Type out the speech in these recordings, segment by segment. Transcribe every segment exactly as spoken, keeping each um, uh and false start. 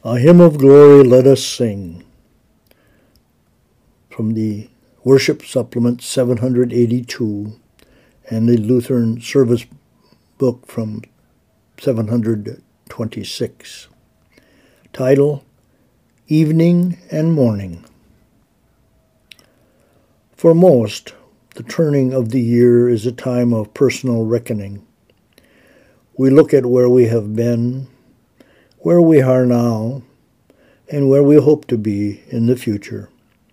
A hymn of glory let us sing, from the Worship Supplement seven hundred eighty-two and the Lutheran Service Book from seven hundred twenty-six. Title, Evening and Morning. For most, the turning of the year is a time of personal reckoning. We look at where we have been, where we are now, and where we hope to be in the future.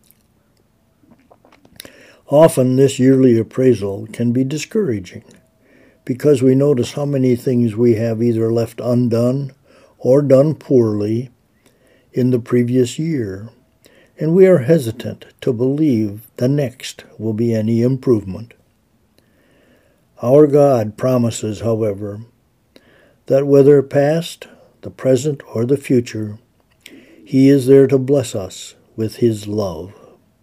Often this yearly appraisal can be discouraging because we notice how many things we have either left undone or done poorly in the previous year, and we are hesitant to believe the next will be any improvement. Our God promises, however, that whether past, the present, or the future, He is there to bless us with His love.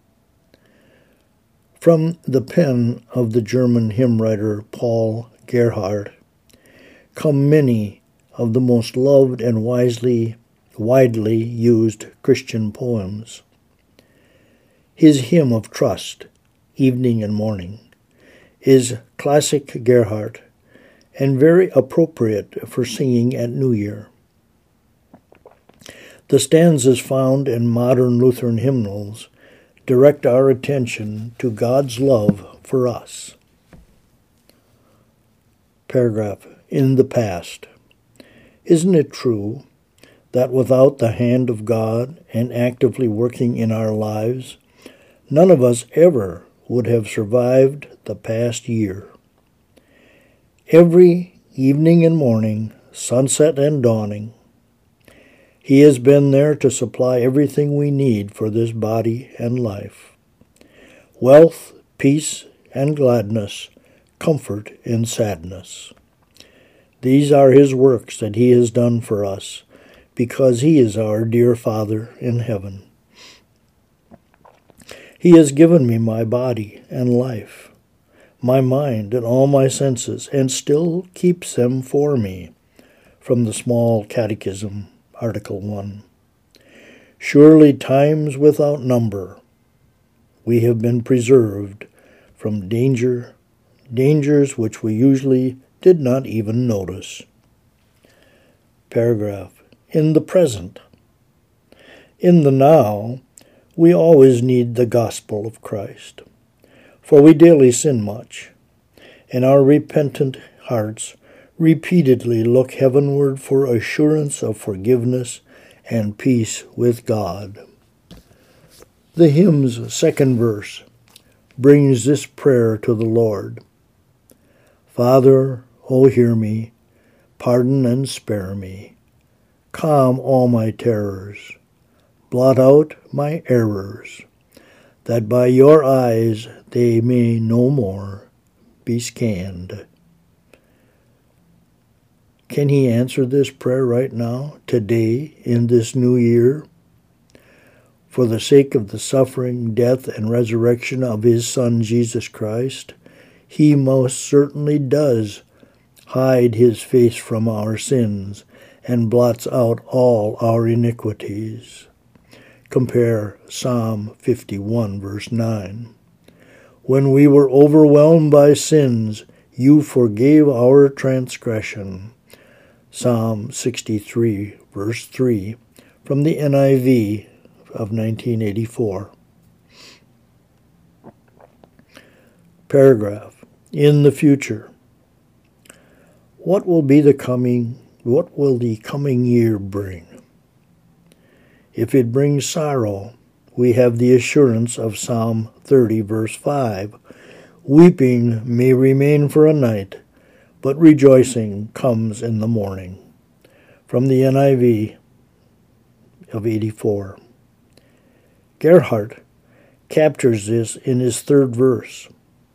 From the pen of the German hymn writer Paul Gerhardt come many of the most loved and wisely, widely used Christian poems. His hymn of trust, Evening and Morning, is classic Gerhardt and very appropriate for singing at New Year. The stanzas found in modern Lutheran hymnals direct our attention to God's love for us. Paragraph, in the past. Isn't it true that without the hand of God and actively working in our lives, none of us ever would have survived the past year? Every evening and morning, sunset and dawning, He has been there to supply everything we need for this body and life. Wealth, peace, and gladness, comfort in sadness. These are His works that He has done for us, because He is our dear Father in heaven. He has given me my body and life, my mind and all my senses, and still keeps them for me. From the Small Catechism, Article one. Surely times without number, we have been preserved from danger, dangers which we usually did not even notice. Paragraph, in the present. In the now, we always need the gospel of Christ, for we daily sin much, and our repentant hearts repeatedly look heavenward for assurance of forgiveness and peace with God. The hymn's second verse brings this prayer to the Lord. Father, O hear me, pardon and spare me, calm all my terrors, blot out my errors, that by your eyes they may no more be scanned. Can He answer this prayer right now, today, in this new year? For the sake of the suffering, death, and resurrection of His Son, Jesus Christ, He most certainly does hide His face from our sins and blots out all our iniquities. Compare Psalm fifty-one, verse nine. When we were overwhelmed by sins, You forgave our transgression. Psalm sixty-three, verse three, from the N I V of nineteen eighty-four. Paragraph, in the future. What will be the coming, what will the coming year bring? If it brings sorrow, we have the assurance of Psalm thirty, verse five. Weeping may remain for a night, but rejoicing comes in the morning. From the N I V of eighty-four. Gerhardt captures this in his third verse.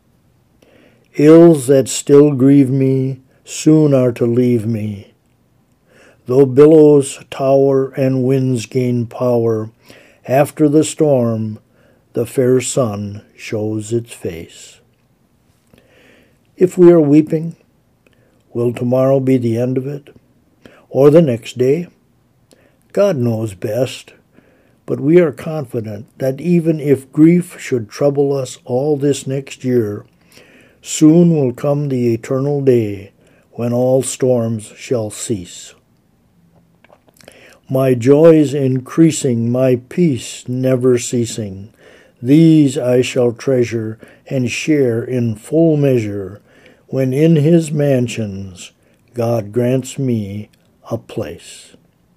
Ills that still grieve me soon are to leave me. Though billows tower and winds gain power, after the storm the fair sun shows its face. If we are weeping, will tomorrow be the end of it, or the next day? God knows best, but we are confident that even if grief should trouble us all this next year, soon will come the eternal day when all storms shall cease. My joys increasing, my peace never ceasing, these I shall treasure and share in full measure, when in his mansions God grants me a place.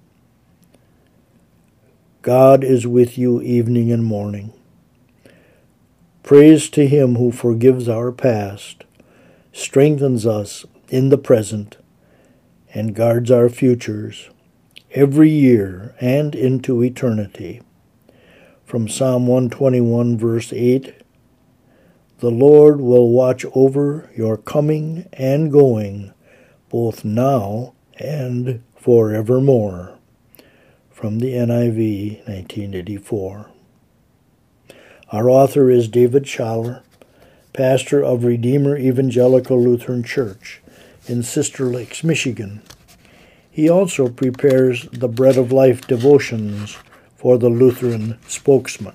God is with you evening and morning. Praise to him who forgives our past, strengthens us in the present, and guards our futures every year and into eternity. From Psalm one twenty-one, verse eight, the Lord will watch over your coming and going, both now and forevermore. From the N I V, nineteen eighty-four. Our author is David Schaller, pastor of Redeemer Evangelical Lutheran Church in Sister Lakes, Michigan. He also prepares the Bread of Life devotions for the Lutheran Spokesman.